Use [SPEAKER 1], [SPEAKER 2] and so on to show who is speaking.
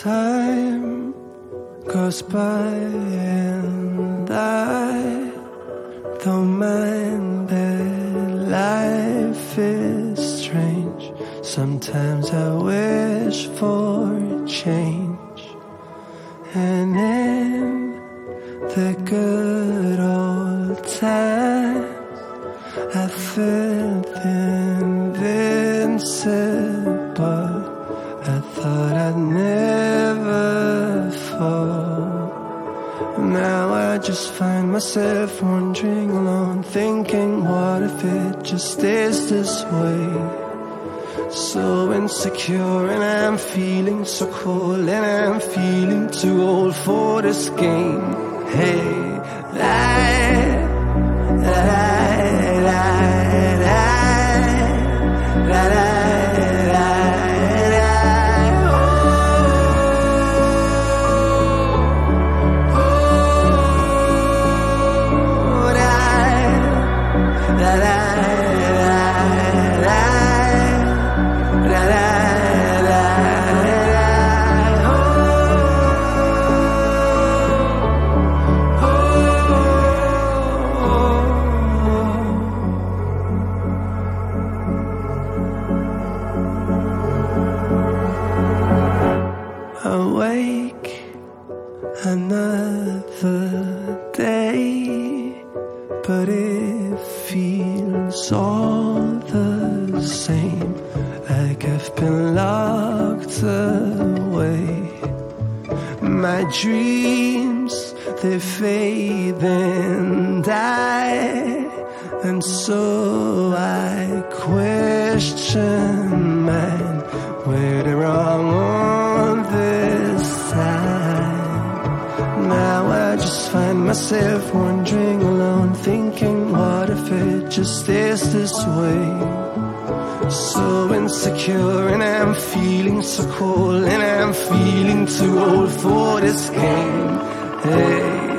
[SPEAKER 1] Time goes by and I don't mind that life is strange. Sometimes I wish for change, and in the good old times I felt invincible. I thought I'd never fall. Now I just find myself wandering alone, thinking, what if it just is this way? So insecure, and I'm feeling so cold, and I'm feeling too old for this game. Hey, awake another day, but it feels all the same, like I've been locked away. My dreams, they fade and die, and so I question mine. Where the wrong on this side? Now I just find myself wandering alone, thinking, what if it just is this way? So insecure, and I'm feeling so cold, and I'm feeling too old for this game. Hey.